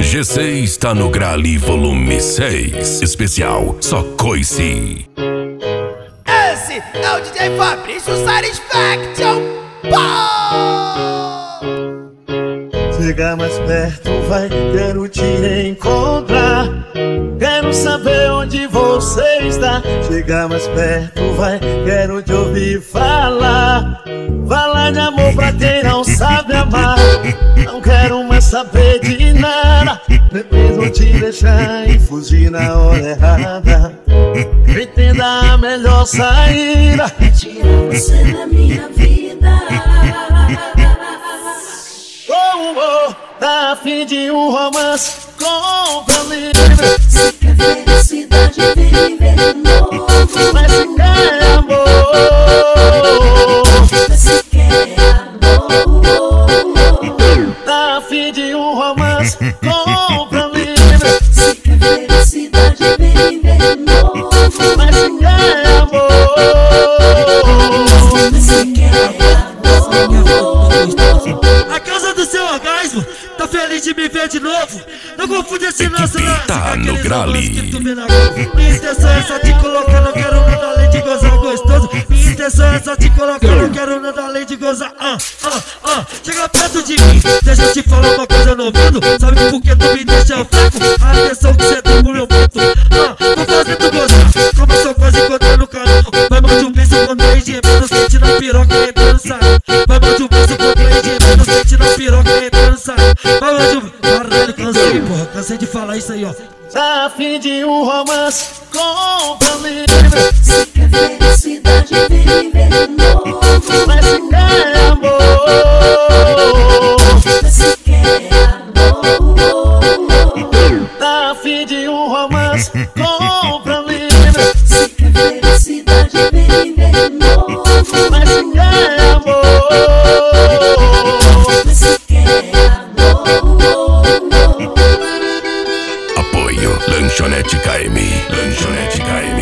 GC está no Grale Volume 6. Especial Só Coice. Esse é o DJ Fabrício Satisfaction. Chega mais perto, vai, quero te encontrar. Quero saber onde você está. Chega mais perto, vai, quero te ouvir falar. Falar de amor pra quem não sabe amar. Não quero mais saber de nada. Depois vou te deixar e fugir na hora errada. Entenda a melhor saída. Tirar você da minha vida. Tá a fim de um romance, compra livre. Se quer felicidade, vem viver de novo. Mas se quer amor, Mas se quer amor. tá a fim de um romance, compra livre. Se quer felicidade, vem viver de novo. Mas se quer amor, Mas se quer amor. A causa do seu orgasmo, tá feliz de me ver de novo? Não confunde esse nosso lance Tá com no aqueles Grale. amores que tu vê na Globo. Minha intenção é só te colocar, não quero nada além de gozar gostoso. Minha intenção é só te colocar, não quero nada além de gozar. Chega perto de mim, deixa eu te falar uma coisa no ouvido. Sabe por que tu me deixa fraco? A atenção que cê tem pro meu ponto. Vou fazer tu gozar, como sou quase encontrando no canal. Vai mande um beijo quando é gemendo, sente na piroca e entrando sai. Vai mande um beijo quando é gemendo, sente na piroca e entrando sai. Vai mande um... Caralho, cansei, porra, cansei de falar isso aí, ó. tá a fim de um romance, compra livre. Se quer felicidade, vem viver de novo. Mas se quer amor, Mas se quer amor. tá a fim de um romance, compra livre. Se quer felicidade, vem viver de novo. Mas se quer amor, Mas se quer amor. Apoio Lanchonete KM. Lanchonete KM.